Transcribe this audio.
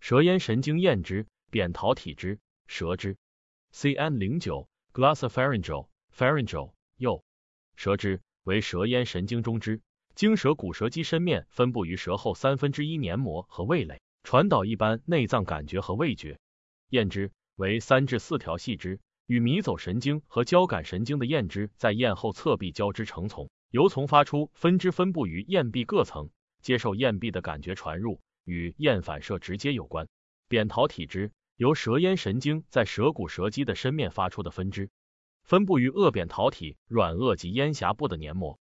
舌咽神经咽支，扁桃体支，舌支。CN09 Glossopharyngeal Pharyngeal 右。舌支为舌咽神经中支，经舌骨舌肌深面分布于舌后1/3黏膜和味蕾，传导一般内脏感觉和味觉。咽支为3至4条细支，与迷走神经和交感神经的咽支在咽后侧壁交织成丛，由丛发出，分支分布于咽壁各层，接受咽壁的感觉传入，与咽反射直接有关。扁桃体支由舌咽神经在舌骨舌肌的深面发出的分支，分布于腭扁桃体、软腭及咽峡部的黏膜。